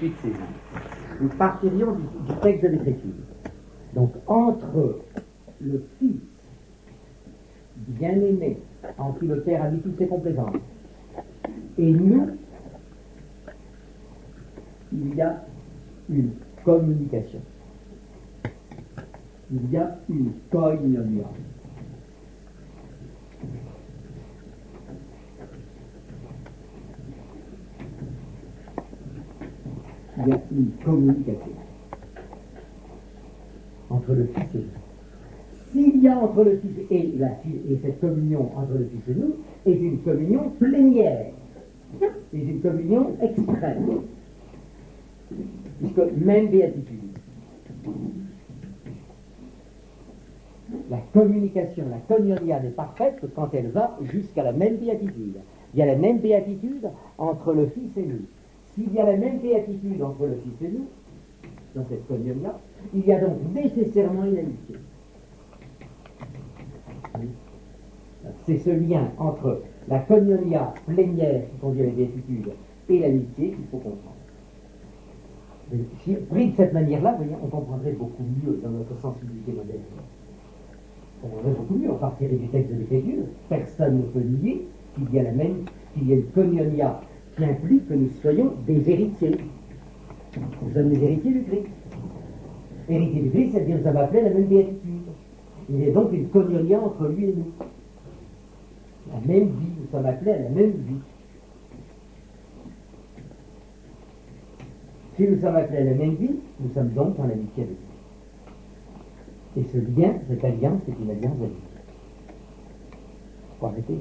suite saisie. Nous partirions du texte de l'Écriture. Donc, entre le Fils bien-aimé, en qui le Père a mis toutes ses complaisances, et nous, il y a une communication. Il y a une koinonia. Il y a une communication entre le Fils et nous. S'il y a entre le Fils et cette communion entre le Fils et nous est une communion plénière, est une communion extrême, puisque même béatitude. La communication, la koinonia n'est parfaite que quand elle va jusqu'à la même béatitude. Il y a la même béatitude entre le Fils et nous. S'il y a la même béatitude entre le Fils et nous, dans cette koinonia, il y a donc nécessairement une amitié. C'est ce lien entre la koinonia plénière qui conduit à la béatitude et l'amitié qu'il faut comprendre. Si pris de cette manière-là, on comprendrait beaucoup mieux dans notre sensibilité moderne. On comprendrait beaucoup mieux, on partirait du texte de l'Écriture. Personne ne peut nier qu'il y a une koinonia qui implique que nous soyons des héritiers. Nous sommes des héritiers du Christ. Héritier du Christ, c'est-à-dire que ça va appeler la même béatitude. Il y a donc une koinonia entre lui et nous. La même vie, nous sommes appelés à la même vie. Si nous sommes appelés à la même vie, nous sommes donc en amitié avec lui. Et ce lien, cette alliance, c'est une alliance d'amitié. Il faut arrêter.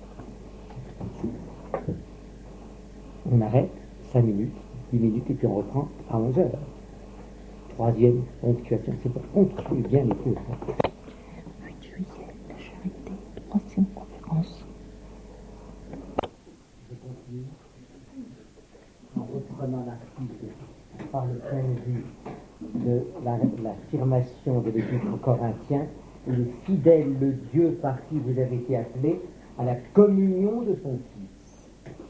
On arrête 5 minutes, 10 minutes, et puis on reprend à 11 heures. Troisième ponctuation, c'est pas ponctuer bien les cours. 8 juillet, la charité, troisième conférence. Je continue en reprenant l'article par le point de vue de l'affirmation de l'Épître aux Corinthiens, le fidèle, le Dieu par qui vous avez été appelés à la communion de son Fils.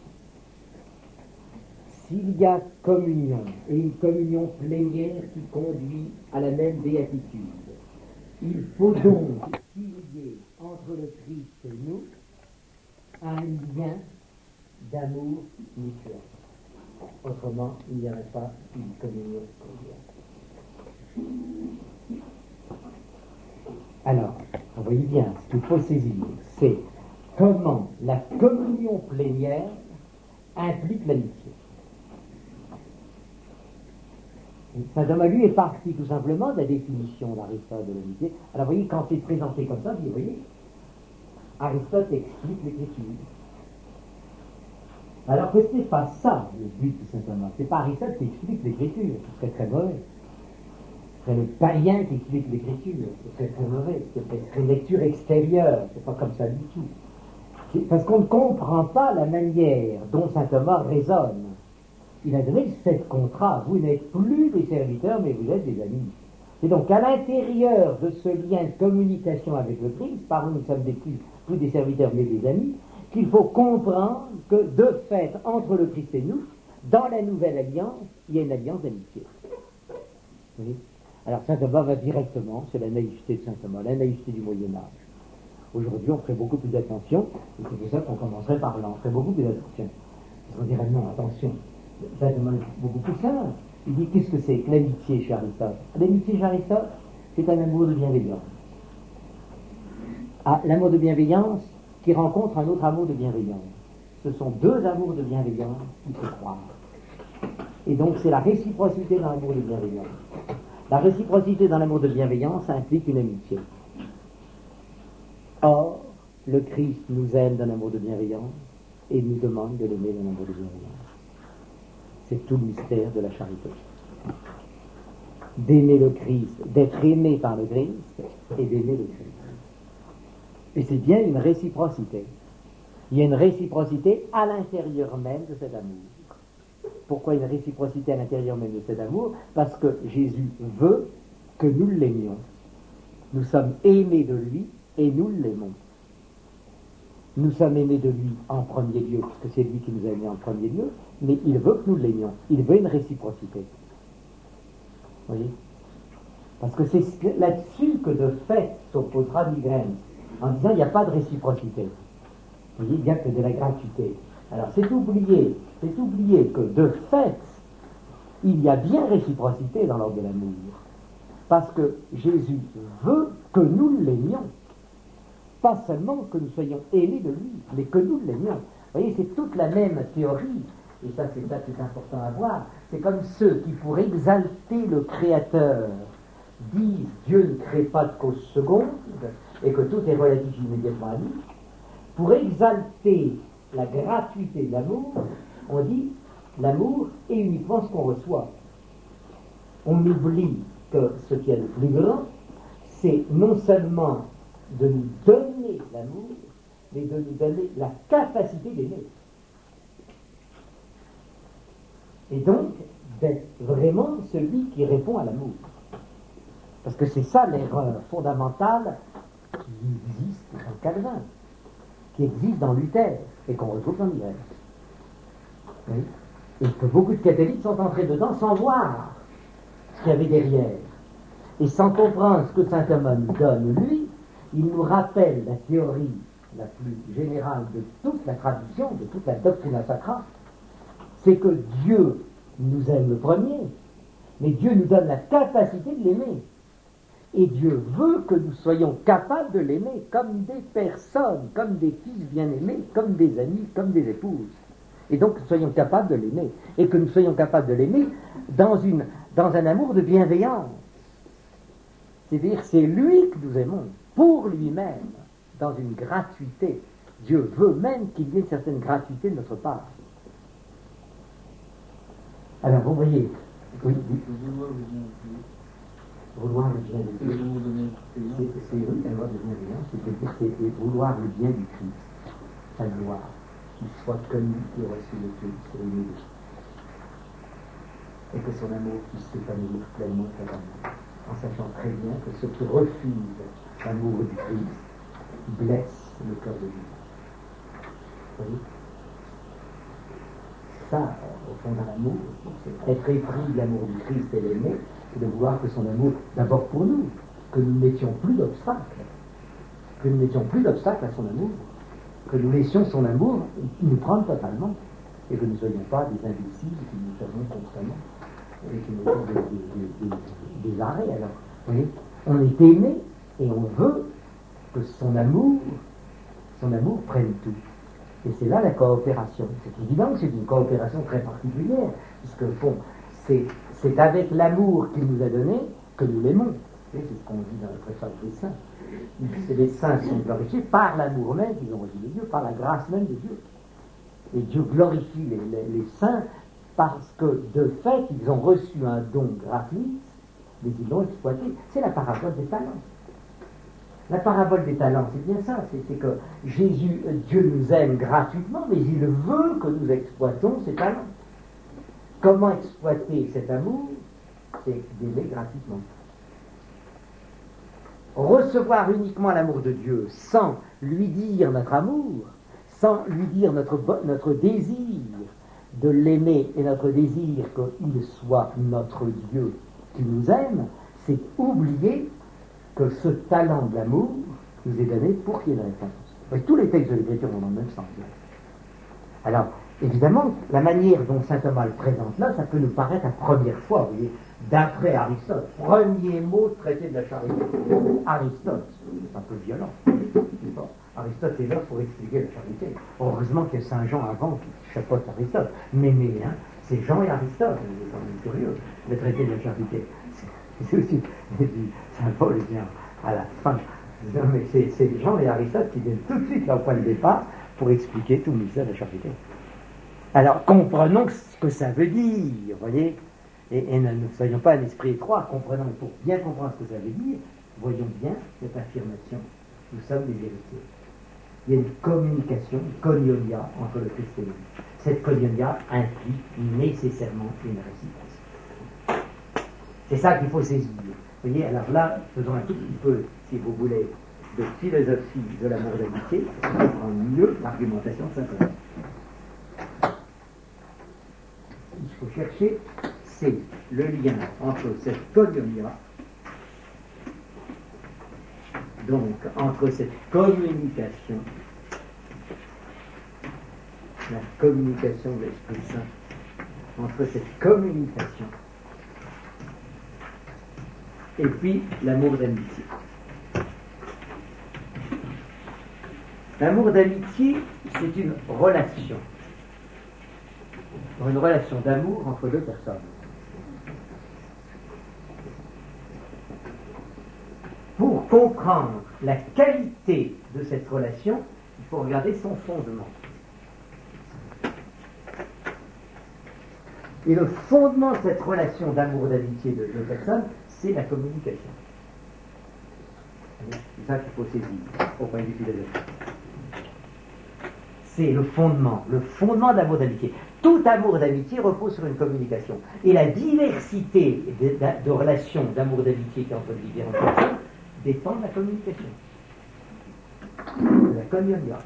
S'il y a communion, et une communion plénière qui conduit à la même béatitude, il faut donc qu'il y ait entre le Christ et nous un lien d'amour mutuel. Autrement, il n'y aurait pas une communion conviviale. Alors, vous voyez bien, ce qu'il faut saisir, c'est comment la communion plénière implique l'amitié. Saint Thomas, lui, est parti tout simplement de la définition d'Aristote de l'amitié. Alors, vous voyez, quand c'est présenté comme ça, vous voyez, Aristote explique l'Écriture. Alors que ce n'est pas ça le but de Saint Thomas. C'est pas Aristote qui explique l'Écriture. Ce serait très mauvais. Ce serait le païen qui explique l'Écriture. Ce serait très mauvais. Ce serait une lecture extérieure. C'est pas comme ça du tout. Parce qu'on ne comprend pas la manière dont Saint Thomas raisonne. Il a donné 7 contrats. Vous n'êtes plus des serviteurs, mais vous êtes des amis. C'est donc à l'intérieur de ce lien de communication avec le Christ, par où nous sommes plus des serviteurs, mais des amis, qu'il faut comprendre que, de fait, entre le Christ et nous, dans la nouvelle alliance, il y a une alliance d'amitié. Oui. Alors Saint Thomas va directement, c'est la naïveté de Saint Thomas, la naïveté du Moyen-Âge. Aujourd'hui, on ferait beaucoup plus d'attention, et c'est pour ça qu'on commencerait par là, on ferait beaucoup plus d'attention. On dirait non, attention, Saint Thomas est beaucoup plus simple. Il dit, qu'est-ce que c'est que l'amitié chez Aristote? L'amitié chez Aristote, c'est un amour de bienveillance. Ah, l'amour de bienveillance qui rencontre un autre amour de bienveillance. Ce sont 2 amours de bienveillance qui se croisent. Et donc c'est la réciprocité dans l'amour de bienveillance. La réciprocité dans l'amour de bienveillance implique une amitié. Or, le Christ nous aime d'un amour de bienveillance et nous demande de l'aimer d'un amour de bienveillance. C'est tout le mystère de la charité. D'aimer le Christ, d'être aimé par le Christ et d'aimer le Christ. Et c'est bien une réciprocité. Il y a une réciprocité à l'intérieur même de cet amour. Pourquoi une réciprocité à l'intérieur même de cet amour? Parce que Jésus veut que nous l'aimions. Nous sommes aimés de lui et nous l'aimons. nous sommes aimés de lui en premier lieu, puisque c'est lui qui nous a aimés en premier lieu, mais il veut que nous l'aimions. Il veut une réciprocité. Vous voyez? Parce que c'est là-dessus que de fait s'opposera Migraine, en disant il n'y a pas de réciprocité. Vous voyez, il n'y a que de la gratuité. Alors c'est oublier que de fait, il y a bien réciprocité dans l'ordre de l'amour. Parce que Jésus veut que nous l'aimions. Pas seulement que nous soyons aimés de lui, mais que nous l'aimions. Vous voyez, c'est toute la même théorie. Et ça, c'est ça qui est important à voir. C'est comme ceux qui, pour exalter le Créateur, disent Dieu ne crée pas de cause seconde et que tout est relatif immédiatement à lui. Pour exalter la gratuité de l'amour, on dit l'amour est uniquement ce qu'on reçoit. On oublie que ce qui est le plus grand, c'est non seulement de nous donner l'amour, mais de nous donner la capacité d'aimer. Et donc, d'être vraiment celui qui répond à l'amour. Parce que c'est ça l'erreur fondamentale qui existe dans Calvin, qui existe dans Luther, et qu'on retrouve dans l'Irène. Oui. Et que beaucoup de catholiques sont entrés dedans sans voir ce qu'il y avait derrière. Et sans comprendre ce que saint Thomas nous donne, lui, il nous rappelle la théorie la plus générale de toute la tradition, de toute la doctrine sacra, c'est que Dieu nous aime le premier, mais Dieu nous donne la capacité de l'aimer. Et Dieu veut que nous soyons capables de l'aimer comme des personnes, comme des fils bien-aimés, comme des amis, comme des épouses. Et donc que nous soyons capables de l'aimer. Et que nous soyons capables de l'aimer dans un amour de bienveillance. C'est-à-dire c'est lui que nous aimons, pour lui-même, dans une gratuité. Dieu veut même qu'il y ait une certaine gratuité de notre part. Alors vous voyez, oui, vouloir le bien du Christ. C'est oui, la loi de bienveillance, c'est-à-dire c'est vouloir le bien du Christ, sa gloire, qu'il soit connu et reçu de Christ, aimé de Christ. Et que son amour puisse s'épanouir pleinement à l'amour, en sachant très bien que ce qui refuse l'amour du Christ blesse le cœur de Dieu. Vous voyez? Ça, au fond, dans l'amour, c'est être épris de l'amour du Christ et l'aimer, c'est de vouloir que son amour, d'abord pour nous, que nous ne mettions plus d'obstacles, à son amour, que nous laissions son amour nous prendre totalement, et que nous ne soyons pas des imbéciles qui nous servons constamment, et qui nous donnent des arrêts. Alors, vous voyez, on est aimé, et on veut que son amour prenne tout. Et c'est là la coopération. C'est évident que c'est une coopération très particulière, puisque au fond, c'est avec l'amour qu'il nous a donné que nous l'aimons. C'est ce qu'on dit dans le préface des saints. Les saints sont glorifiés par l'amour même qu'ils ont reçu de Dieu, par la grâce même de Dieu. Et Dieu glorifie les saints parce que, de fait, ils ont reçu un don gratuit, mais ils l'ont exploité. C'est la parabole des talents. La parabole des talents, c'est bien ça, c'est que Dieu nous aime gratuitement, mais il veut que nous exploitons ces talents. Comment exploiter cet amour? C'est d'aimer gratuitement. Recevoir uniquement l'amour de Dieu sans lui dire notre amour, sans lui dire notre désir de l'aimer et notre désir qu'il soit notre Dieu qui nous aime, c'est oublier que ce talent de l'amour nous est donné pour qu'il y ait une réponse. Et tous les textes de l'Écriture vont dans le même sens. Alors, évidemment, la manière dont saint Thomas le présente là, ça peut nous paraître à première fois, vous voyez, d'après Aristote. Premier mot traité de la charité. Aristote, c'est un peu violent. Aristote est là pour expliquer la charité. Heureusement qu'il y a Saint Jean avant qui chapeaute Aristote. Mais c'est Jean et Aristote, c'est quand même curieux, le traité de la charité. C'est aussi Saint Paul vient à la fin. Non, mais c'est Jean et Aristote qui viennent tout de suite là au point de départ pour expliquer tout le mystère de la charité. Alors comprenons ce que ça veut dire, vous voyez, et ne soyons pas un esprit étroit, comprenons, pour bien comprendre ce que ça veut dire, voyons bien cette affirmation. Nous sommes des héritiers. Il y a une communication, une koinonia entre le Christ et nous. Cette koinonia implique nécessairement une réciprocité. C'est ça qu'il faut saisir. Vous voyez, alors là, faisons un tout petit peu, si vous voulez, de philosophie de l'amour d'amitié pour comprendre mieux l'argumentation de saint Thomas. Il faut chercher, c'est le lien entre cette koinonia, donc entre cette communication, la communication de l'Esprit Saint, entre cette communication et puis l'amour d'amitié. L'amour d'amitié, c'est une relation d'amour entre deux personnes. Pour comprendre la qualité de cette relation, il faut regarder son fondement. Et le fondement de cette relation d'amour d'amitié de deux personnes, c'est la communication. C'est ça qu'il faut saisir au point de vue philosophique. C'est le fondement de l'amour d'amitié. Tout amour d'amitié repose sur une communication. Et la diversité de relations d'amour d'amitié qui entre différentes personnes dépend de la communication. De la koinonia.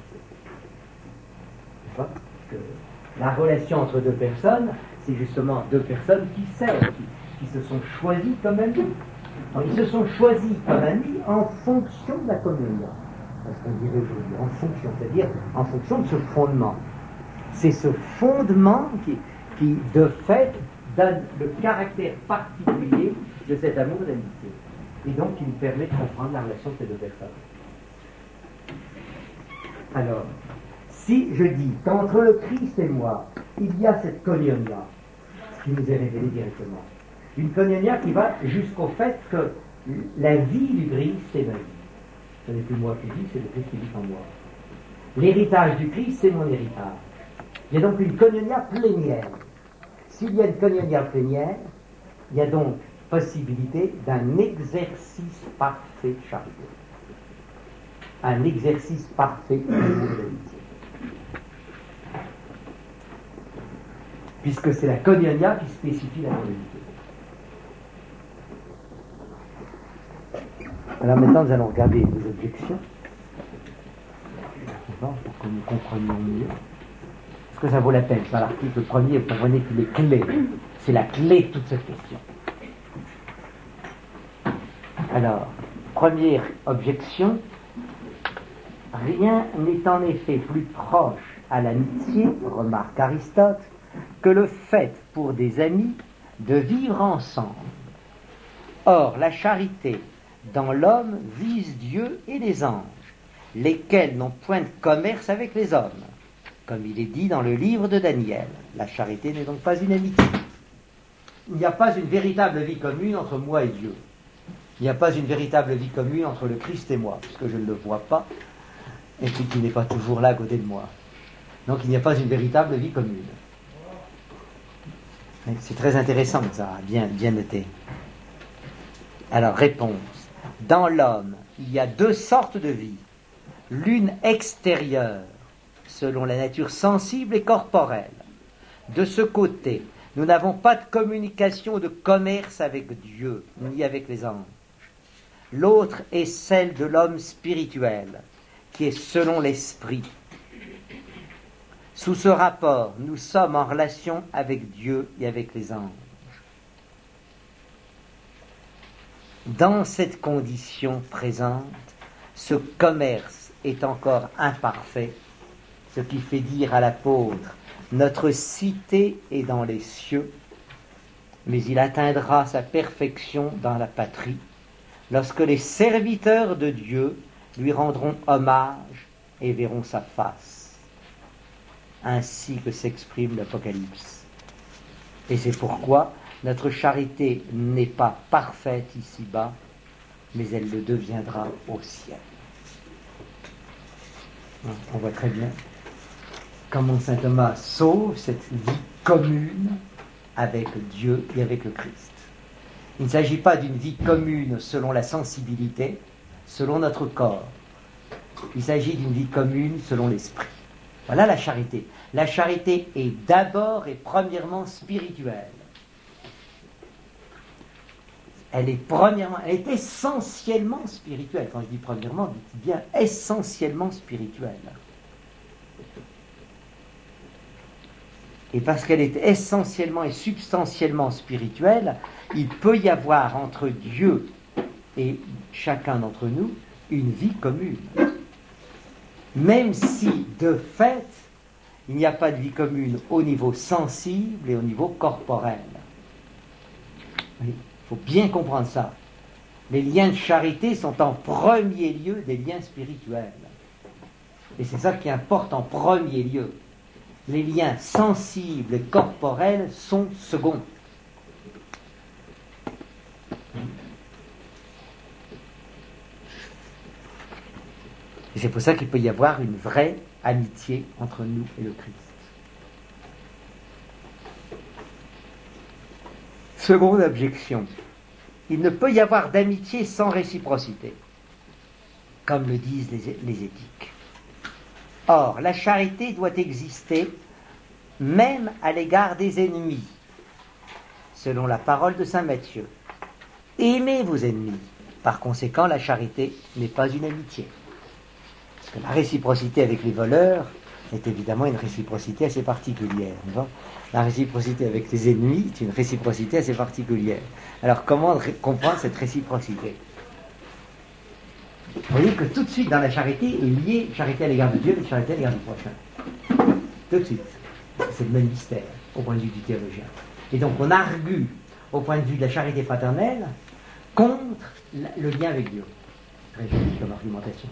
La relation entre deux personnes, c'est justement deux personnes qui s'aiment, qui se sont choisies comme amis. Alors, ils se sont choisis comme amis en fonction de la koinonia. Ce qu'on dirait aujourd'hui, en fonction, c'est-à-dire en fonction de ce fondement. C'est ce fondement qui de fait, donne le caractère particulier de cet amour d'amitié. Et donc, qui nous permet de comprendre la relation de ces deux personnes. Alors, si je dis qu'entre le Christ et moi, il y a cette koinonia, ce qui nous est révélé directement, une koinonia qui va jusqu'au fait que la vie du Christ, c'est ma vie. Ce n'est plus moi qui vis, c'est le Christ qui vit en moi. L'héritage du Christ, c'est mon héritage. Il y a donc une koinonia plénière. S'il y a une koinonia plénière, il y a donc possibilité d'un exercice parfait de charité. Un exercice parfait de l'amitié. Puisque c'est la koinonia qui spécifie la l'amitié. Alors maintenant, nous allons regarder les objections. Pour que nous comprenions mieux. Est-ce que ça vaut la peine? Par l'article premier, vous comprenez qu'il est clé. C'est la clé de toute cette question. Alors, première objection. Rien n'est en effet plus proche à l'amitié, remarque Aristote, que le fait pour des amis de vivre ensemble. Or, la charité dans l'homme vise Dieu et les anges, lesquels n'ont point de commerce avec les hommes, comme il est dit dans le livre de Daniel. La charité n'est donc pas une amitié. Il n'y a pas une véritable vie commune entre moi et Dieu. Il n'y a pas une véritable vie commune entre le Christ et moi, puisque je ne le vois pas, et puis qu'il n'est pas toujours là à côté de moi. Donc il n'y a pas une véritable vie commune. C'est très intéressant ça, bien noté. Alors, réponse. Dans l'homme, il y a deux sortes de vie. L'une extérieure, selon la nature sensible et corporelle. De ce côté, nous n'avons pas de communication ou de commerce avec Dieu, ni avec les anges. L'autre est celle de l'homme spirituel, qui est selon l'esprit. Sous ce rapport, nous sommes en relation avec Dieu et avec les anges. Dans cette condition présente, ce commerce est encore imparfait, ce qui fait dire à l'apôtre « Notre cité est dans les cieux, mais il atteindra sa perfection dans la patrie, lorsque les serviteurs de Dieu lui rendront hommage et verront sa face. » Ainsi que s'exprime l'Apocalypse. Et c'est pourquoi notre charité n'est pas parfaite ici-bas, mais elle le deviendra au ciel. On voit très bien comment saint Thomas sauve cette vie commune avec Dieu et avec le Christ. Il ne s'agit pas d'une vie commune selon la sensibilité, selon notre corps. Il s'agit d'une vie commune selon l'esprit. Voilà la charité. La charité est d'abord et premièrement spirituelle. elle est essentiellement spirituelle. Quand je dis premièrement, dites bien essentiellement spirituelle. Et parce qu'elle est essentiellement et substantiellement spirituelle, il peut y avoir entre Dieu et chacun d'entre nous une vie commune. Même si, de fait, il n'y a pas de vie commune au niveau sensible et au niveau corporel. Il faut bien comprendre ça. Les liens de charité sont en premier lieu des liens spirituels. Et c'est ça qui importe en premier lieu. Les liens sensibles et corporels sont seconds. Et c'est pour ça qu'il peut y avoir une vraie amitié entre nous et le Christ. Seconde objection. Il ne peut y avoir d'amitié sans réciprocité, comme le disent les éthiques. Or, la charité doit exister même à l'égard des ennemis, selon la parole de saint Matthieu. Aimez vos ennemis. Par conséquent, la charité n'est pas une amitié. Parce que la réciprocité avec les voleurs est évidemment une réciprocité assez particulière. La réciprocité avec les ennemis est une réciprocité assez particulière. Alors, comment comprendre cette réciprocité ? Vous voyez que tout de suite dans la charité est liée charité à l'égard de Dieu et charité à l'égard du prochain. Tout de suite. C'est le même mystère au point de vue du théologien. Et donc on argue au point de vue de la charité fraternelle contre le lien avec Dieu. Très joli comme argumentation.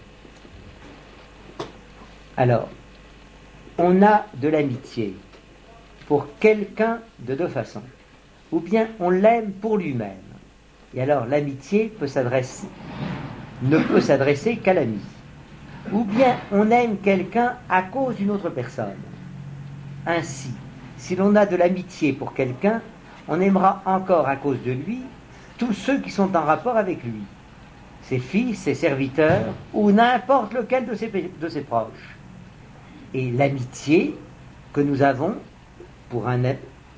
Alors, on a de l'amitié pour quelqu'un de deux façons. Ou bien on l'aime pour lui-même. Et alors l'amitié ne peut s'adresser qu'à l'ami. Ou bien on aime quelqu'un à cause d'une autre personne. Ainsi, si l'on a de l'amitié pour quelqu'un, on aimera encore à cause de lui tous ceux qui sont en rapport avec lui, ses fils, ses serviteurs, ou n'importe lequel de ses proches. Et l'amitié que nous avons pour un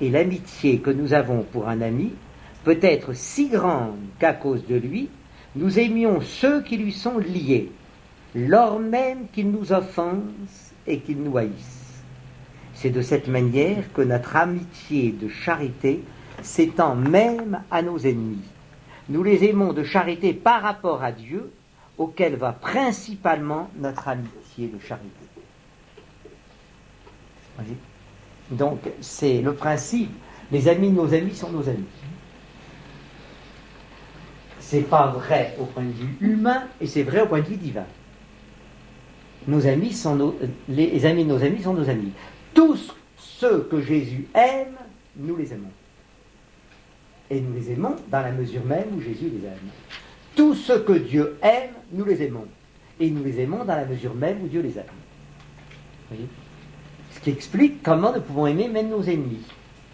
ami peut être si grande qu'à cause de lui, nous aimions ceux qui lui sont liés, lors même qu'ils nous offensent et qu'ils nous haïssent. C'est de cette manière que notre amitié de charité s'étend même à nos ennemis. Nous les aimons de charité par rapport à Dieu, auquel va principalement notre amitié de charité. Voyez ? Donc, c'est le principe. Les amis de nos amis sont nos amis. C'est pas vrai au point de vue humain et c'est vrai au point de vue divin. Les amis de nos amis sont nos amis. Tous ceux que Jésus aime, nous les aimons. Et nous les aimons dans la mesure même où Jésus les aime. Tous ceux que Dieu aime, nous les aimons. Et nous les aimons dans la mesure même où Dieu les aime. Vous voyez ? Ce qui explique comment nous pouvons aimer même nos ennemis.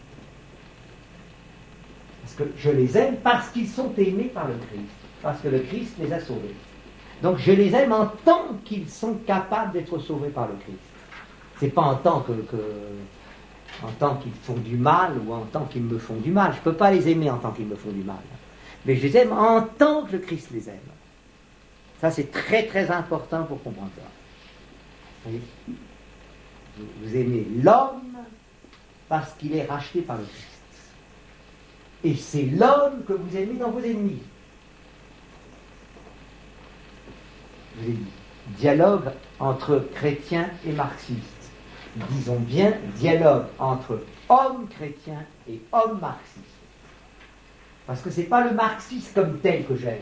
Parce que je les aime parce qu'ils sont aimés par le Christ. Parce que le Christ les a sauvés. Donc je les aime en tant qu'ils sont capables d'être sauvés par le Christ. C'est pas en tant qu'ils font du mal ou en tant qu'ils me font du mal. Je ne peux pas les aimer en tant qu'ils me font du mal. Mais je les aime en tant que le Christ les aime. Ça, c'est très très important pour comprendre ça. Vous voyez ? Vous aimez l'homme parce qu'il est racheté par le Christ. Et c'est l'homme que vous aimez dans vos ennemis. Vous avez dit, dialogue entre chrétiens et marxistes. Disons bien, dialogue entre hommes chrétiens et hommes marxistes. Parce que ce n'est pas le marxisme comme tel que j'aime.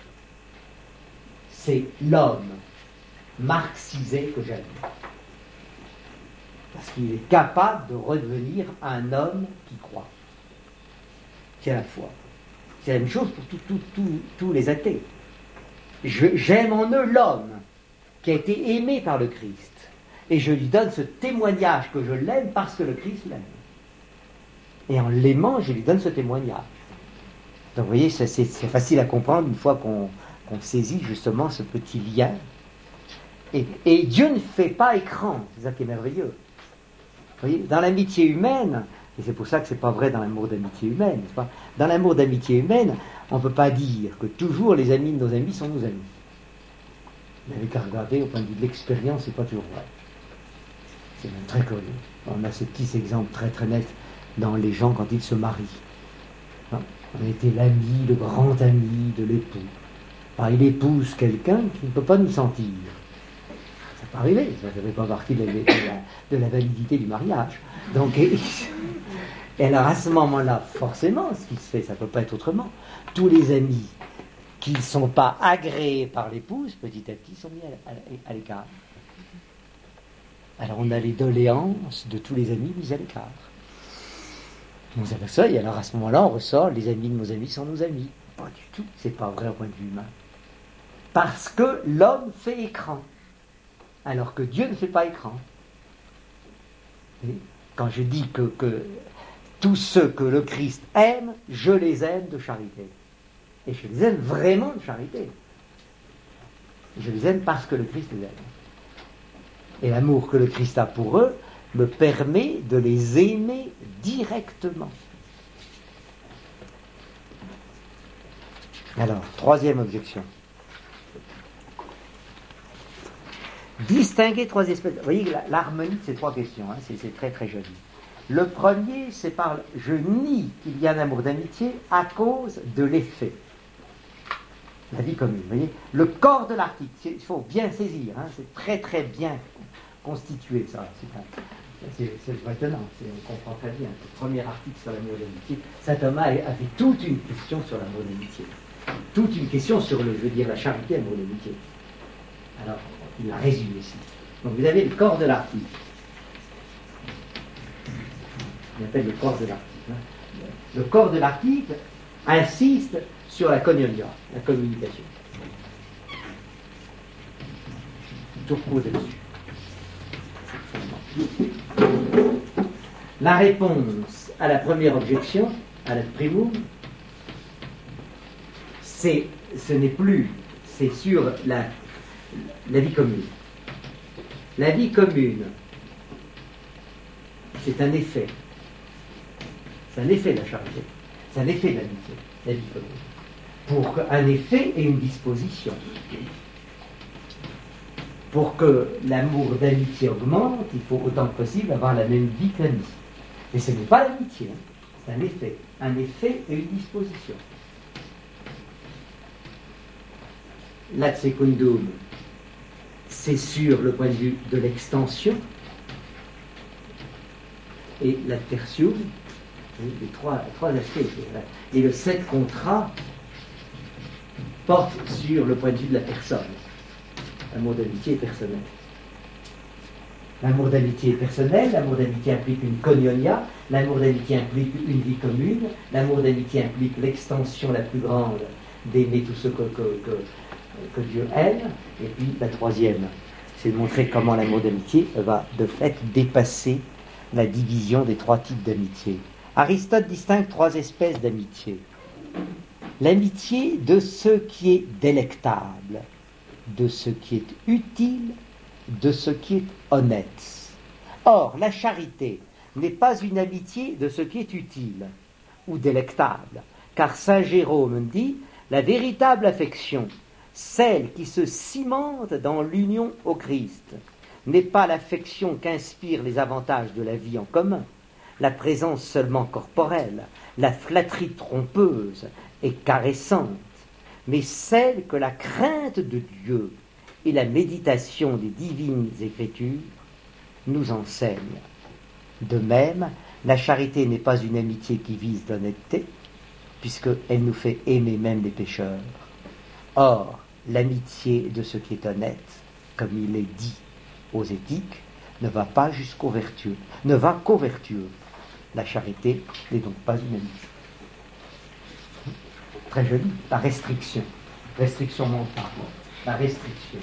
C'est l'homme marxisé que j'aime. Parce qu'il est capable de redevenir un homme qui croit, qui a la foi. C'est la même chose pour tous les athées. J'aime en eux l'homme qui a été aimé par le Christ. Et je lui donne ce témoignage que je l'aime parce que le Christ l'aime. Et en l'aimant, je lui donne ce témoignage. Donc vous voyez, c'est facile à comprendre une fois qu'on saisit justement ce petit lien. Et Dieu ne fait pas écran, c'est ça qui est merveilleux. Vous voyez, dans l'amitié humaine, Et c'est pour ça que c'est pas vrai dans l'amour d'amitié humaine, n'est-ce pas? Dans l'amour d'amitié humaine, on ne peut pas dire que toujours les amis de nos amis sont nos amis. Vous n'avez qu'à regarder au point de vue de l'expérience, c'est pas toujours vrai. C'est même très curieux. On a ce petit exemple très très net dans les gens quand ils se marient. On a été l'ami, le grand ami de l'époux. Alors, il épouse quelqu'un qui ne peut pas nous sentir. Ça peut arriver, ça ne fait pas partie de la validité du mariage. Donc, et alors à ce moment-là, forcément, ce qui se fait, ça ne peut pas être autrement. Tous les amis qui ne sont pas agréés par l'épouse, petit à petit, sont mis à l'écart. Alors on a les doléances de tous les amis mis à l'écart. On s'aperçoit, et alors à ce moment-là, on ressort, les amis de nos amis sont nos amis. Pas du tout, c'est pas vrai au point de vue humain. Parce que l'homme fait écran, alors que Dieu ne fait pas écran. Et quand je dis que tous ceux que le Christ aime, je les aime de charité. Et je les aime vraiment de charité. Je les aime parce que le Christ les aime. Et l'amour que le Christ a pour eux me permet de les aimer directement. Alors, troisième objection. Distinguer trois espèces. Vous voyez l'harmonie de ces trois questions, hein, c'est très très joli. Le premier, c'est par je nie qu'il y a un amour d'amitié à cause de l'effet. La vie commune, vous voyez. Le corps de l'article, il faut bien saisir, hein, c'est très très bien constitué ça. C'est étonnant, on comprend très bien. Le premier article sur l'amour d'amitié, saint Thomas a fait toute une question sur l'amour d'amitié. Toute une question sur la charité amour d'amitié. Alors, il la résume ici. Donc vous avez le corps de l'article. On appelle le corps de l'article. Hein. Le corps de l'article insiste sur la koinonia, la communication. Tout repose dessus. La réponse à la première objection, à la primum, ce n'est plus, c'est sur la vie commune. La vie commune, c'est un effet. C'est un effet de la charité. C'est un effet de l'amitié, la vie commune. Pour qu'un effet ait une disposition. Pour que l'amour d'amitié augmente, il faut autant que possible avoir la même vie que l'ami. Mais ce n'est pas l'amitié, hein. C'est un effet. Un effet et une disposition. L'ad secundum, c'est sur le point de vue de l'extension. Et l'ad tertium, les trois aspects. Et le 7 contrat porte sur le point de vue de la personne. L'amour d'amitié est personnel. L'amour d'amitié est personnel, l'amour d'amitié implique une koinonia, l'amour d'amitié implique une vie commune, l'amour d'amitié implique l'extension la plus grande d'aimer tous ceux que Dieu aime. Et puis la troisième, c'est de montrer comment l'amour d'amitié va de fait dépasser la division des trois types d'amitié. Aristote distingue trois espèces d'amitié. L'amitié de ce qui est délectable, de ce qui est utile, de ce qui est honnête. Or, la charité n'est pas une amitié de ce qui est utile ou délectable, car saint Jérôme dit « La véritable affection, celle qui se cimente dans l'union au Christ, n'est pas l'affection qu'inspirent les avantages de la vie en commun, la présence seulement corporelle, la flatterie trompeuse et caressante, mais celle que la crainte de Dieu et la méditation des divines écritures nous enseignent. De même, la charité n'est pas une amitié qui vise l'honnêteté, puisqu'elle nous fait aimer même les pécheurs. Or, l'amitié de ce qui est honnête, comme il est dit aux éthiques, ne va pas jusqu'aux vertueux, ne va qu'aux vertueux. La charité n'est donc pas une amitié. Très joli, la restriction mentale, la restriction.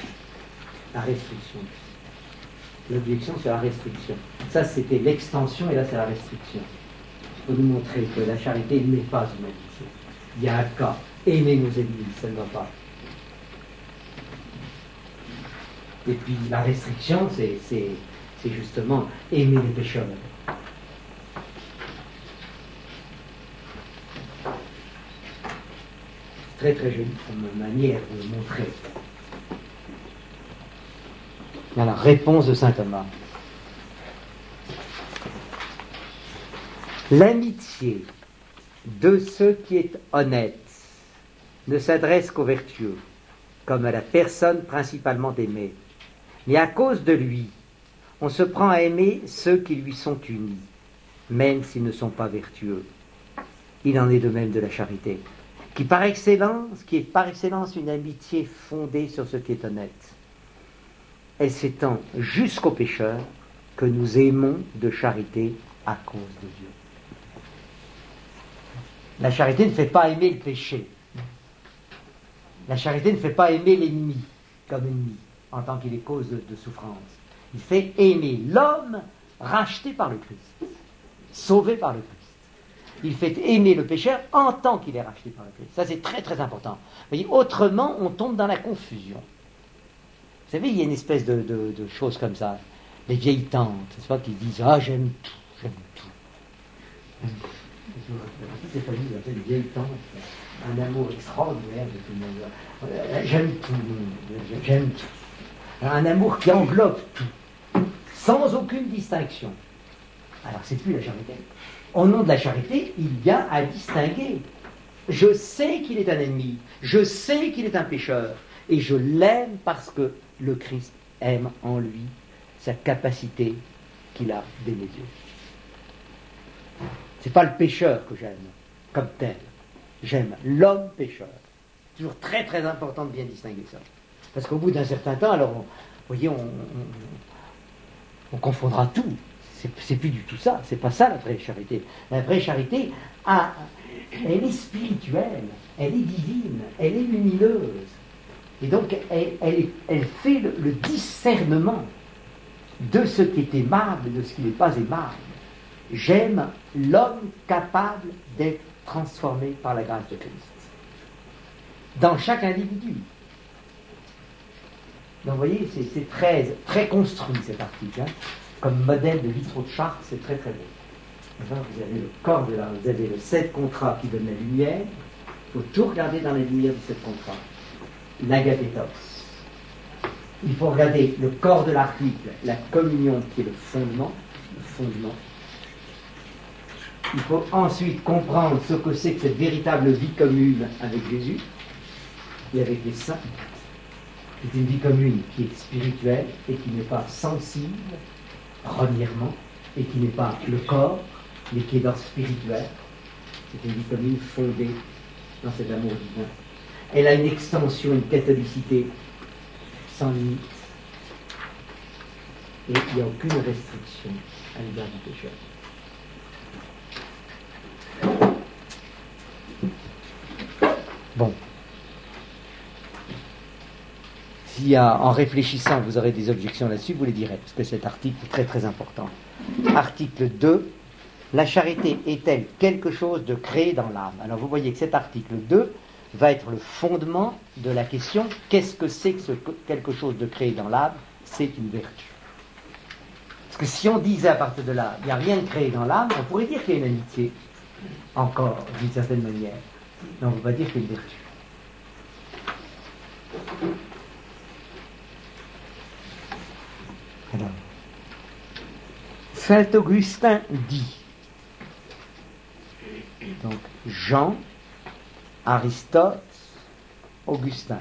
L'objection, c'est la restriction. Ça, c'était l'extension, et là, c'est la restriction. Pour nous montrer que la charité n'est pas une amitié. Il y a un cas, aimer nos ennemis, ça ne va pas. Et puis, la restriction, c'est justement aimer les pécheurs. très très joli comme manière de montrer. Alors, réponse de saint Thomas. L'amitié de ce qui est honnête ne s'adresse qu'aux vertueux, comme à la personne principalement aimée. Mais à cause de lui, on se prend à aimer ceux qui lui sont unis, même s'ils ne sont pas vertueux. Il en est de même de la charité, qui est par excellence une amitié fondée sur ce qui est honnête. Elle s'étend jusqu'aux pécheurs que nous aimons de charité à cause de Dieu. La charité ne fait pas aimer le péché. La charité ne fait pas aimer l'ennemi comme ennemi, en tant qu'il est cause de souffrance. Il fait aimer l'homme racheté par le Christ, sauvé par le Christ. Il fait aimer le pécheur en tant qu'il est racheté par le Christ. Ça, c'est très très important. Vous voyez, autrement, on tombe dans la confusion. Vous savez, il y a une espèce de choses comme ça. Les vieilles tantes, c'est pas qui disent « Ah, j'aime tout, j'aime tout. » Ces familles appellent les vieilles tantes. Un amour extraordinaire de tout le monde. J'aime tout, j'aime tout. Un amour qui englobe tout, sans aucune distinction. Alors, c'est plus la charité. Au nom de la charité, il y a à distinguer. Je sais qu'il est un ennemi, je sais qu'il est un pécheur, et je l'aime parce que le Christ aime en lui sa capacité qu'il a d'aimer Dieu. C'est pas le pécheur que j'aime, comme tel. J'aime l'homme pécheur. C'est toujours très très important de bien distinguer ça. Parce qu'au bout d'un certain temps, alors, vous voyez, on confondra tout. C'est plus du tout ça. C'est pas ça la vraie charité. La vraie charité, elle est spirituelle, elle est divine, elle est lumineuse. Et donc, elle fait le discernement de ce qui est aimable et de ce qui n'est pas aimable. J'aime l'homme capable d'être transformé par la grâce de Christ. Dans chaque individu. Donc, vous voyez, c'est très, très construit cet article. Hein. Comme modèle de vitraux de Chartres, c'est très très beau. Enfin, vous avez le corps de vous avez le 7 contrat qui donne la lumière. Il faut tout regarder dans la lumière de 7 contrat. L'agapetos. Il faut regarder le corps de l'article, la communion qui est le fondement. Il faut ensuite comprendre ce que c'est que cette véritable vie commune avec Jésus et avec les saints. C'est une vie commune qui est spirituelle et qui n'est pas sensible, premièrement, et qui n'est pas le corps, mais qui est dans le spirituel. C'est une vie commune fondée dans cet amour divin. Elle a une extension, une catholicité sans limite. Et il n'y a aucune restriction à l'égard du pécheur. Bon. Si en réfléchissant vous aurez des objections là-dessus, vous les direz, parce que cet article est très très important. Article 2, la charité est-elle quelque chose de créé dans l'âme? Alors vous voyez que cet article 2 va être le fondement de la question, qu'est-ce que c'est que ce quelque chose de créé dans l'âme? C'est une vertu. Parce que si on disait à partir de là, il n'y a rien de créé dans l'âme, on pourrait dire qu'il y a une amitié, encore d'une certaine manière. Mais on ne peut pas dire qu'il y a une vertu. Alors, Saint Augustin dit, donc Jean, Aristote, Augustin.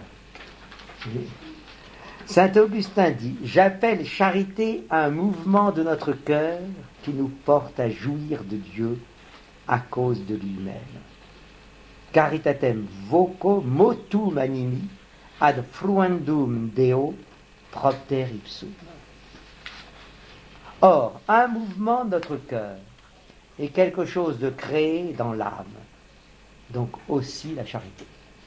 Saint Augustin dit, j'appelle charité un mouvement de notre cœur qui nous porte à jouir de Dieu à cause de lui-même. Caritatem voco motum animi ad fruendum Deo propter ipsum. Or, un mouvement de notre cœur est quelque chose de créé dans l'âme, donc aussi la charité.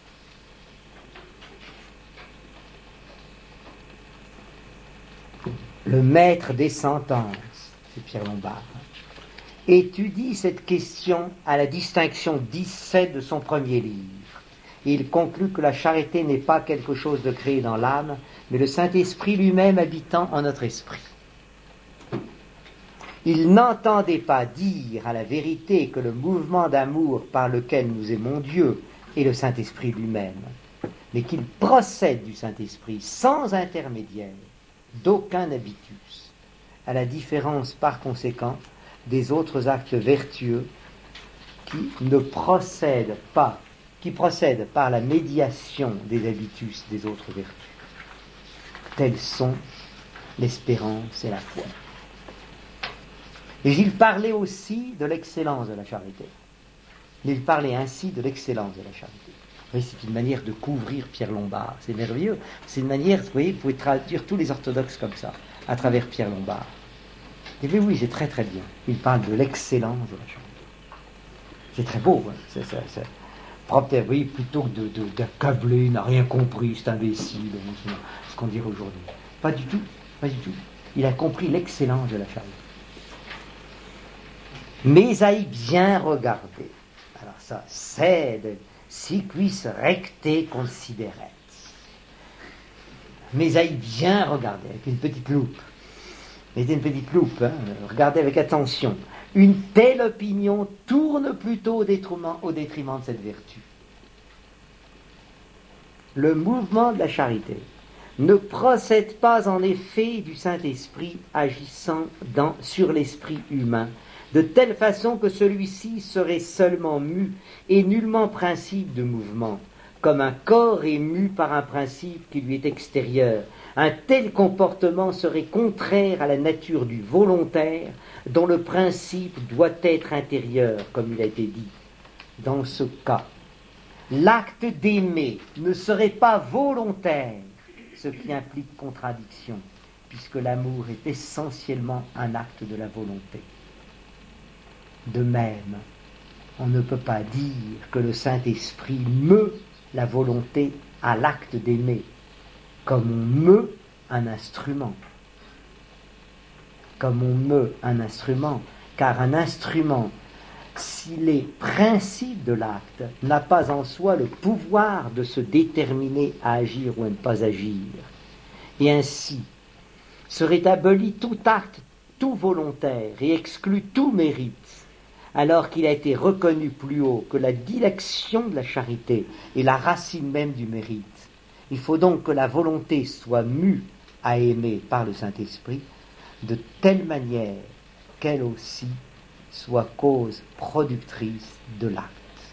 Le maître des sentences, c'est Pierre Lombard, étudie cette question à la distinction 17 de son premier livre. Il conclut que la charité n'est pas quelque chose de créé dans l'âme, mais le Saint-Esprit lui-même habitant en notre esprit. Il n'entendait pas dire à la vérité que le mouvement d'amour par lequel nous aimons Dieu et le Saint-Esprit lui-même, mais qu'il procède du Saint-Esprit sans intermédiaire d'aucun habitus, à la différence par conséquent des autres actes vertueux qui ne procèdent pas, qui procèdent par la médiation des habitus des autres vertus. Tels sont l'espérance et la foi. Et il parlait aussi de l'excellence de la charité. Il parlait ainsi de l'excellence de la charité. Oui, c'est une manière de couvrir Pierre Lombard. C'est merveilleux. C'est une manière, vous voyez, vous pouvez traduire tous les orthodoxes comme ça, à travers Pierre Lombard. Et oui, c'est très très bien. Il parle de l'excellence de la charité. C'est très beau, hein. C'est propre, oui, plutôt que d'accabler, il n'a rien compris, c'est imbécile, ce qu'on dirait aujourd'hui. Pas du tout, pas du tout. Il a compris l'excellence de la charité. Mais à y bien regarder. Alors ça, sed si quis recte consideret. Mais à y bien regarder, avec une petite loupe. Mettez une petite loupe, hein, regardez avec attention. Une telle opinion tourne plutôt au détriment de cette vertu. Le mouvement de la charité ne procède pas en effet du Saint-Esprit agissant sur l'esprit humain, de telle façon que celui-ci serait seulement mu et nullement principe de mouvement, comme un corps est mu par un principe qui lui est extérieur. Un tel comportement serait contraire à la nature du volontaire, dont le principe doit être intérieur, comme il a été dit. Dans ce cas, l'acte d'aimer ne serait pas volontaire, ce qui implique contradiction, puisque l'amour est essentiellement un acte de la volonté. De même, on ne peut pas dire que le Saint-Esprit meut la volonté à l'acte d'aimer, comme on meut un instrument. Comme on meut un instrument, car un instrument, si les principes de l'acte n'a pas en soi le pouvoir de se déterminer à agir ou à ne pas agir, et ainsi serait aboli tout acte, tout volontaire, et exclu tout mérite, alors qu'il a été reconnu plus haut que la dilection de la charité est la racine même du mérite. Il faut donc que la volonté soit mue à aimer par le Saint-Esprit, de telle manière qu'elle aussi soit cause productrice de l'acte.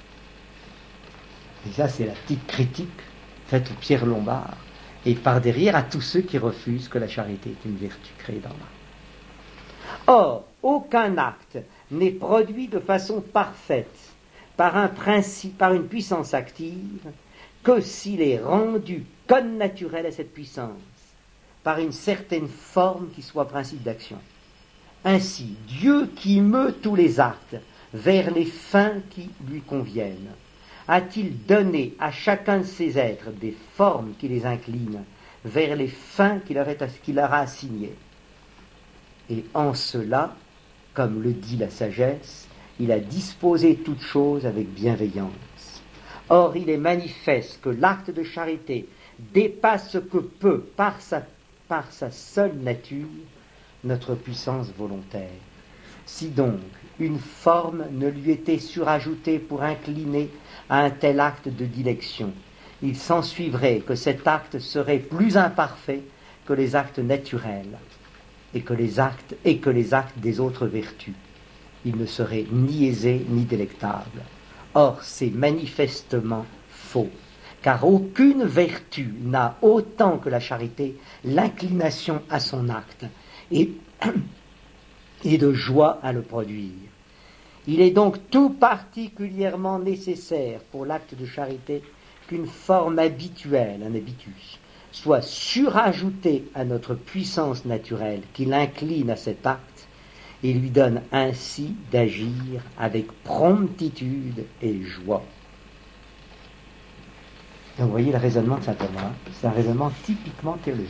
Et ça, c'est la petite critique faite au Pierre Lombard, et par derrière à tous ceux qui refusent que la charité est une vertu créée dans l'acte. Or, aucun acte n'est produit de façon parfaite par un principe, par une puissance active, que s'il est rendu connaturel à cette puissance, par une certaine forme qui soit principe d'action. Ainsi, Dieu qui meut tous les actes vers les fins qui lui conviennent, a-t-il donné à chacun de ces êtres des formes qui les inclinent vers les fins qu'il leur a assignées. Et en cela, comme le dit la sagesse, il a disposé toutes choses avec bienveillance. Or, il est manifeste que l'acte de charité dépasse ce que peut, par sa seule nature, notre puissance volontaire. Si donc une forme ne lui était surajoutée pour incliner à un tel acte de dilection, il s'ensuivrait que cet acte serait plus imparfait que les actes naturels et que les actes des autres vertus. Il ne serait ni aisé ni délectable. Or, c'est manifestement faux, car aucune vertu n'a autant que la charité l'inclination à son acte et de joie à le produire. Il est donc tout particulièrement nécessaire pour l'acte de charité qu'une forme habituelle, un habitus, soit surajoutée à notre puissance naturelle qui l'incline à cet acte et lui donne ainsi d'agir avec promptitude et joie. Donc vous voyez le raisonnement de saint Thomas, c'est un raisonnement typiquement théologique.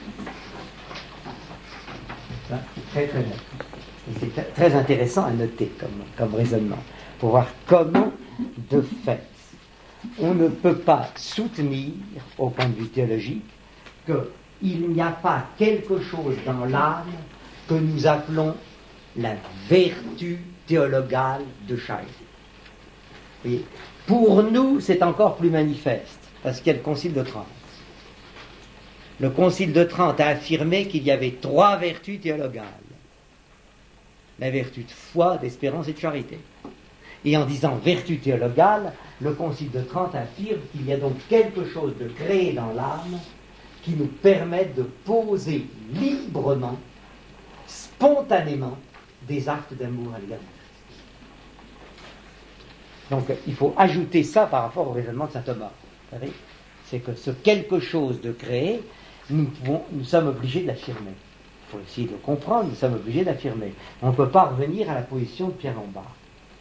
Ça, c'est très bien. Et c'est très intéressant à noter comme raisonnement, pour voir comment, de fait, on ne peut pas soutenir, au point de vue théologique, qu'il n'y a pas quelque chose dans l'âme que nous appelons la vertu théologale de charité. Vous voyez, Pour nous, c'est encore plus manifeste, parce qu'il y a le Concile de Trente. Le Concile de Trente a affirmé qu'il y avait 3 vertus théologales. La vertu de foi, d'espérance et de charité. Et en disant vertu théologale, le Concile de Trente affirme qu'il y a donc quelque chose de créé dans l'âme qui nous permet de poser librement, spontanément, des actes d'amour à l'égard de Christ. Donc il faut ajouter ça par rapport au raisonnement de saint Thomas. Vous savez, c'est que ce quelque chose de créé, nous sommes obligés de l'affirmer. Il faut essayer de le comprendre, nous sommes obligés d'affirmer. On ne peut pas revenir à la position de Pierre Lombard,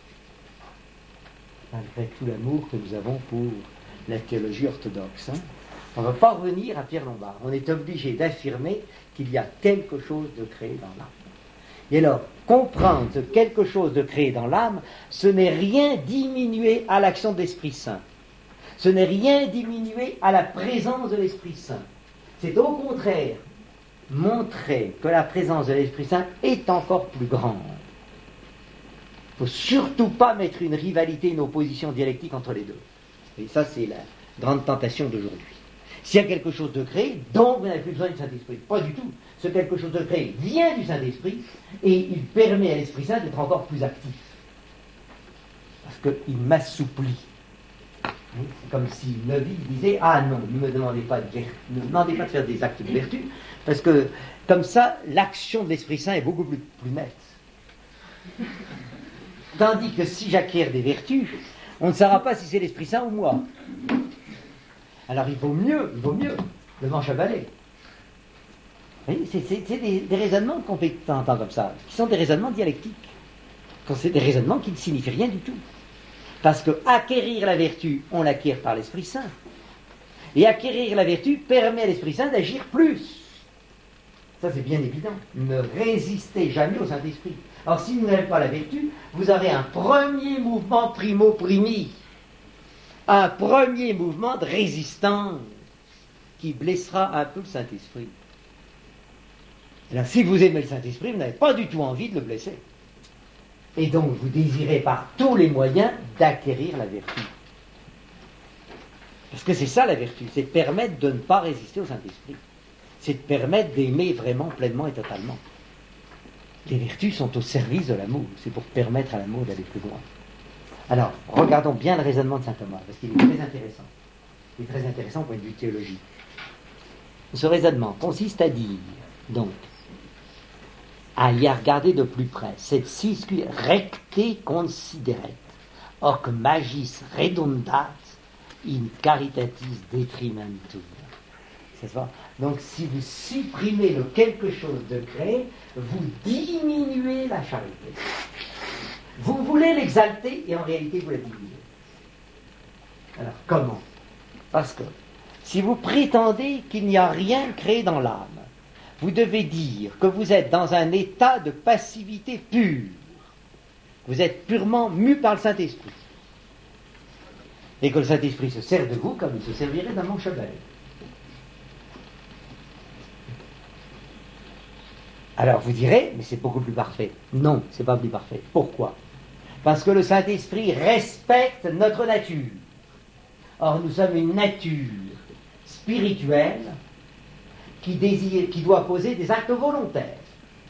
malgré tout l'amour que nous avons pour la théologie orthodoxe. On ne peut pas revenir à Pierre Lombard. On est obligé d'affirmer qu'il y a quelque chose de créé dans l'âme. Et alors, comprendre ce quelque chose de créé dans l'âme, ce n'est rien diminuer à l'action de l'Esprit Saint. Ce n'est rien diminuer à la présence de l'Esprit Saint. C'est au contraire montrer que la présence de l'Esprit Saint est encore plus grande. Il ne faut surtout pas mettre une rivalité, une opposition dialectique entre les deux. Et ça, c'est la grande tentation d'aujourd'hui. S'il y a quelque chose de créé, donc vous n'avez plus besoin du Saint-Esprit. Pas du tout. Ce quelque chose de créé vient du Saint-Esprit et il permet à l'Esprit Saint d'être encore plus actif. Parce qu'il m'assouplit. C'est comme si une vie disait: ah non, ne me demandez pas de faire des actes de vertu, parce que comme ça, l'action de l'Esprit Saint est beaucoup plus nette. Tandis que si j'acquiers des vertus, on ne saura pas si c'est l'Esprit Saint ou moi. Alors il vaut mieux le manche à balai. C'est des raisonnements qu'on fait de temps en temps comme ça, qui sont des raisonnements dialectiques. C'est des raisonnements qui ne signifient rien du tout. Parce que acquérir la vertu, on l'acquiert par l'Esprit Saint. Et acquérir la vertu permet à l'Esprit Saint d'agir plus. Ça, c'est bien évident. Ne résistez jamais au Saint-Esprit. Alors, si vous n'avez pas la vertu, vous avez un premier mouvement primo-primi. Un premier mouvement de résistance qui blessera un peu le Saint-Esprit. Alors, si vous aimez le Saint-Esprit, vous n'avez pas du tout envie de le blesser. Et donc, vous désirez par tous les moyens d'acquérir la vertu. Parce que c'est ça la vertu, c'est de permettre de ne pas résister au Saint-Esprit. C'est de permettre d'aimer vraiment, pleinement et totalement. Les vertus sont au service de l'amour, c'est pour permettre à l'amour d'aller plus loin. Alors, regardons bien le raisonnement de saint Thomas, parce qu'il est très intéressant. Il est très intéressant au point de vue théologique. Ce raisonnement consiste à dire, donc, à y regarder de plus près, cette sisque recte consideret, hoc magis redundat in caritatis detrimentum. C'est ça? Donc, si vous supprimez le quelque chose de créé, vous diminuez la charité. Vous voulez l'exalter et en réalité vous la diminuez. Alors, comment? Parce que si vous prétendez qu'il n'y a rien créé dans l'âme, vous devez dire que vous êtes dans un état de passivité pure. Vous êtes purement mu par le Saint-Esprit. Et que le Saint-Esprit se sert de vous comme il se servirait d'un manche à balai. Alors vous direz, mais c'est beaucoup plus parfait. Non, c'est pas plus parfait. Pourquoi? Parce que le Saint-Esprit respecte notre nature. Or, nous sommes une nature spirituelle qui doit poser des actes volontaires.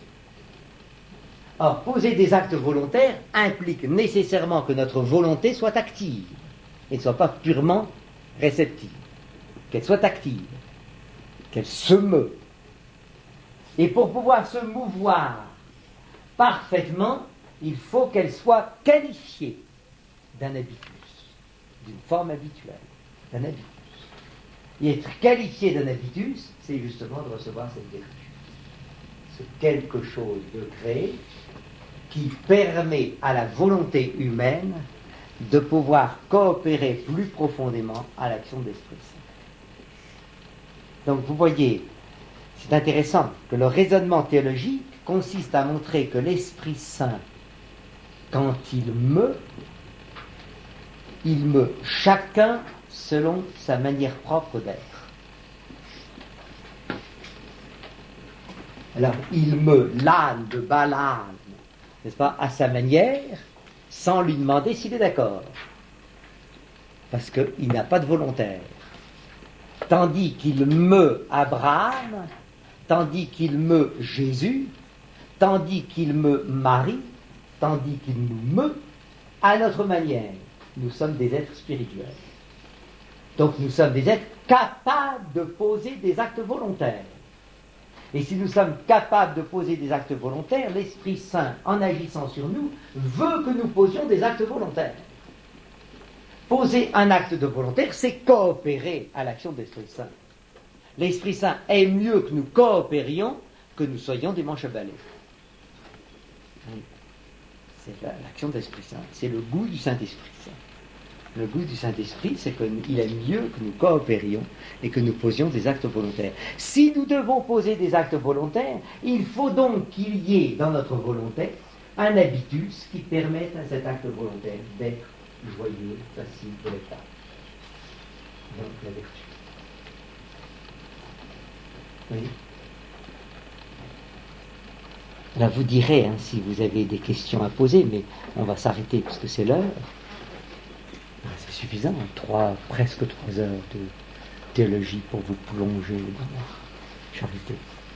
Or, poser des actes volontaires implique nécessairement que notre volonté soit active et ne soit pas purement réceptive. Qu'elle soit active, qu'elle se meut. Et pour pouvoir se mouvoir parfaitement, il faut qu'elle soit qualifiée d'un habitus, d'une forme habituelle, d'un habitus. Et être qualifié d'un habitus, c'est justement de recevoir cette vertu. C'est quelque chose de créé qui permet à la volonté humaine de pouvoir coopérer plus profondément à l'action de l'Esprit Saint. Donc vous voyez, c'est intéressant que le raisonnement théologique consiste à montrer que l'Esprit Saint, quand il meut chacun selon sa manière propre d'être. Alors, il meut l'âne de Balaam, n'est-ce pas, à sa manière, sans lui demander s'il est d'accord. parce qu'il n'a pas de volontaire. Tandis qu'il meut Abraham, tandis qu'il meut Jésus, tandis qu'il meut Marie, tandis qu'il nous meut, à notre manière, nous sommes des êtres spirituels. Donc nous sommes des êtres capables de poser des actes volontaires. Et si nous sommes capables de poser des actes volontaires, l'Esprit Saint, en agissant sur nous, veut que nous posions des actes volontaires. Poser un acte de volontaire, c'est coopérer à l'action de l'Esprit Saint. L'Esprit Saint aime mieux que nous coopérions que nous soyons des manches à balai. C'est l'action de l'Esprit Saint. C'est le goût du Saint-Esprit Saint. Le goût du Saint-Esprit, c'est qu'il aime mieux que nous coopérions et que nous posions des actes volontaires. Si nous devons poser des actes volontaires, il faut donc qu'il y ait dans notre volonté un habitus qui permette à cet acte volontaire d'être joyeux, facile, délectable. Donc la vertu. Oui. Là, vous direz si vous avez des questions à poser, mais on va s'arrêter puisque c'est l'heure. C'est suffisant, presque 3 heures de théologie pour vous plonger dans la charité.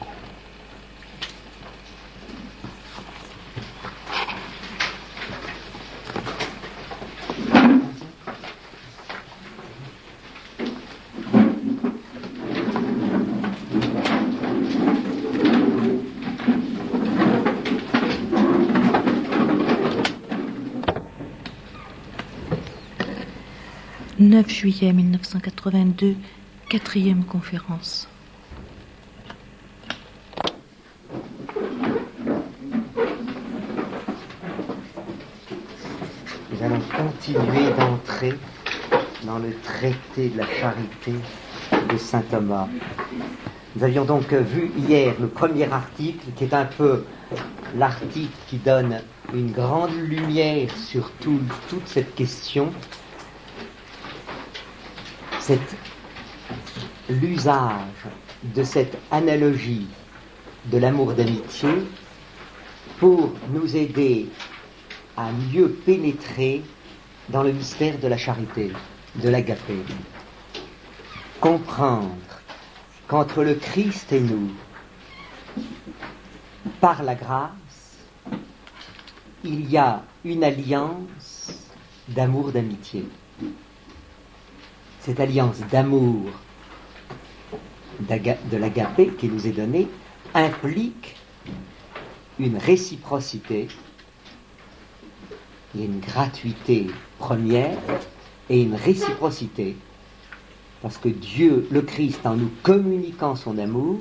« 9 juillet 1982, 4e conférence. Nous allons continuer d'entrer dans le traité de la charité de saint Thomas. Nous avions donc vu hier le premier article qui est un peu l'article qui donne une grande lumière sur toute cette question. C'est l'usage de cette analogie de l'amour d'amitié pour nous aider à mieux pénétrer dans le mystère de la charité, de l'agapé. Comprendre qu'entre le Christ et nous, par la grâce, il y a une alliance d'amour, d'amitié. Cette alliance d'amour de l'agapé qui nous est donnée implique une réciprocité, il y a une gratuité première et une réciprocité, parce que Dieu, le Christ, en nous communiquant son amour,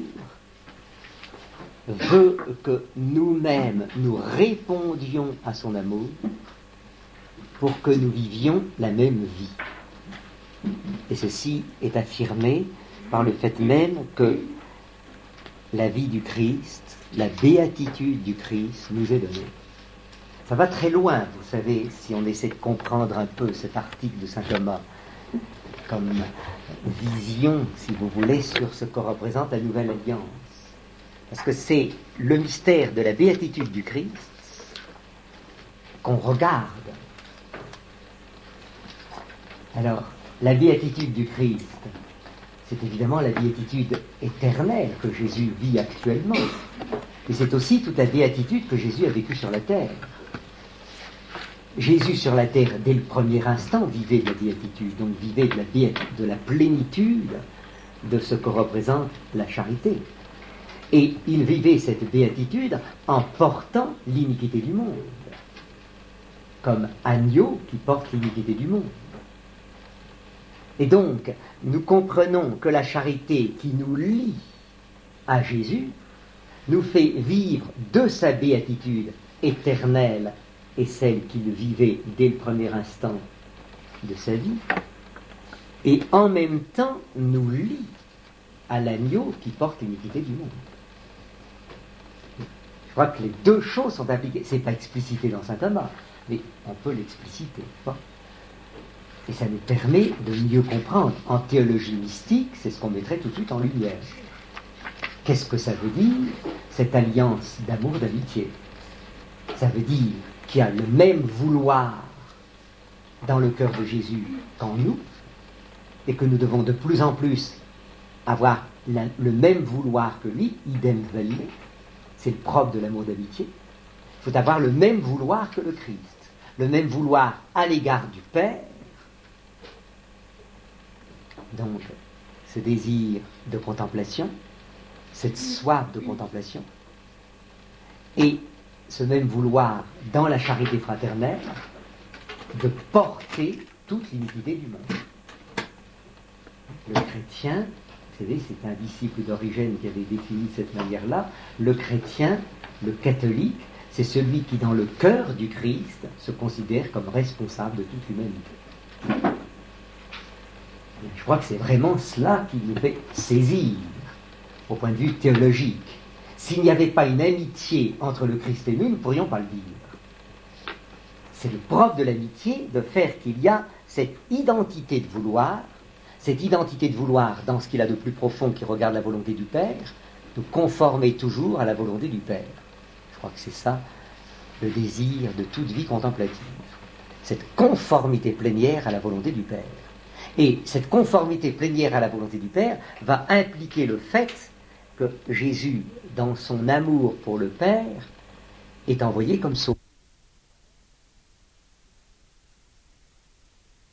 veut que nous-mêmes nous répondions à son amour pour que nous vivions la même vie. Et ceci est affirmé par le fait même que la vie du Christ, la béatitude du Christ nous est donnée. Ça va très loin, vous savez, si on essaie de comprendre un peu cet article de saint Thomas comme vision, si vous voulez, sur ce que représente la nouvelle alliance. Parce que c'est le mystère de la béatitude du Christ qu'on regarde. Alors, la béatitude du Christ, c'est évidemment la béatitude éternelle que Jésus vit actuellement. Et c'est aussi toute la béatitude que Jésus a vécue sur la terre. Jésus sur la terre, dès le premier instant, vivait de la béatitude, donc vivait de la plénitude de ce que représente la charité. Et il vivait cette béatitude en portant l'iniquité du monde, comme agneau qui porte l'iniquité du monde. Et donc, nous comprenons que la charité qui nous lie à Jésus nous fait vivre de sa béatitude éternelle et celle qu'il vivait dès le premier instant de sa vie, et en même temps nous lie à l'agneau qui porte l'iniquité du monde. Je crois que les deux choses sont appliquées. C'est pas explicité dans saint Thomas, mais on peut l'expliciter. Bon. Et ça nous permet de mieux comprendre. En théologie mystique, c'est ce qu'on mettrait tout de suite en lumière. Qu'est-ce que ça veut dire, cette alliance d'amour, d'amitié? Ça veut dire qu'il y a le même vouloir dans le cœur de Jésus qu'en nous, et que nous devons de plus en plus avoir le même vouloir que lui, idem velle, c'est le propre de l'amour d'amitié. Il faut avoir le même vouloir que le Christ, le même vouloir à l'égard du Père. Donc, ce désir de contemplation, cette soif de contemplation, et ce même vouloir dans la charité fraternelle de porter toute l'iniquité du monde. Le chrétien, vous savez, c'est un disciple d'Origène qui avait défini de cette manière-là, le chrétien, le catholique, c'est celui qui, dans le cœur du Christ, se considère comme responsable de toute l'humanité. Je crois que c'est vraiment cela qui nous fait saisir, au point de vue théologique. S'il n'y avait pas une amitié entre le Christ et nous ne pourrions pas le vivre. C'est le propre de l'amitié de faire qu'il y a cette identité de vouloir dans ce qu'il a de plus profond qui regarde la volonté du Père, de conformer toujours à la volonté du Père. Je crois que c'est ça le désir de toute vie contemplative. Cette conformité plénière à la volonté du Père. Et cette conformité plénière à la volonté du Père va impliquer le fait que Jésus, dans son amour pour le Père, est envoyé comme sauveur.